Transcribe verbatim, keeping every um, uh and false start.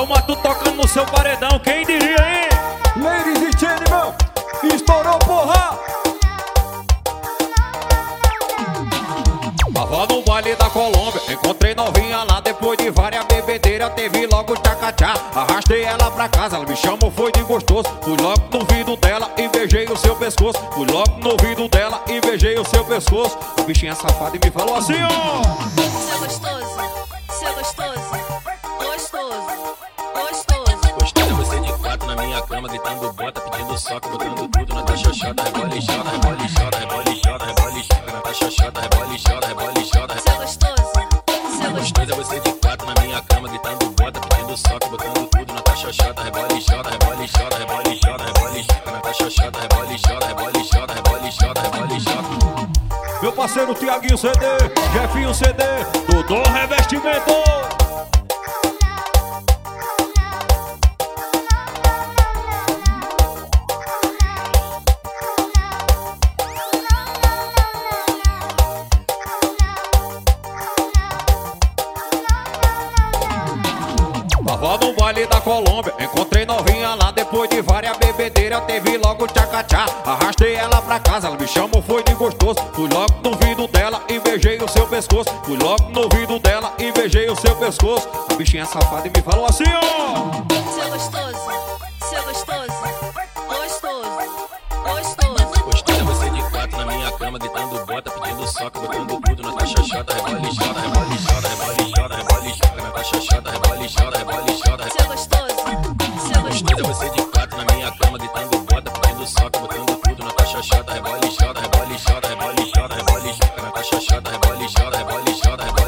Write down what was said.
o Matu tocando no seu paredão, quem diria, hein? Ladies and gentlemen, estourou, porra! Tava no baile da Colômbia, encontrei novinha lá. Depois de várias bebedeiras, teve logo tchacatchá. Arrastei ela pra casa, ela me chamou, foi de gostoso. Fui logo no ouvido dela e beijei o seu pescoço. Fui logo no ouvido dela e beijei o seu pescoço. A bichinha safada e me falou assim, ó: seu gostoso, seu gostoso, gostoso, gostoso. Gostoso você de quatro na minha cama, gritando bota, pedindo soco, botando tudo na tua xoxota. Rebole, chota, rebole, chota, rebole, chota, rebole, chota, na tua xoxota. Rebole, chota, rebole, chota. Seu gostoso, seu Gostoso é você de quatro na minha cama, gritando bota, pedindo soco, botando tudo na tua xoxota. Rebole, chota, rebole, chota, rebole, chota, rebole, chota, na tua xoxota. Rebole, chota, rebole, chota, rebole, chota, rebole, chota. meu parceiro Tiaguinho C D, Jefinho C D, Dodô Revestimento. Tava no baile da Colômbia, encontrei novinha lá. Depois de várias bebedeiras, teve logo tchacatchá. Arrastei ela pra casa, ela me chamou, foi de gostoso. Fui logo no ouvido dela e beijei o seu pescoço. Fui logo no ouvido dela e beijei o seu pescoço. A bichinha safada e me falou assim, ó: seu gostoso, seu gostoso, gostoso, gostoso. Gostoso é você de quatro na minha cama, gritando bota, pedindo soco, botando tudo na tua xoxota. Rebole, chota, rebole, chota, rebole, chota, rebole, chota, na tua xoxota. Rebole, chota, rebole, chota. Seu gostoso, seu Gostoso é você de quatro na minha cama, gritando bota, pedindo soco, botando tudo na tua xoxota. Rebole, chota, rebole, chota, rebole, chota, rebole, chota, na tua xoxota. Rebole, chota, rebole, chota, rebole.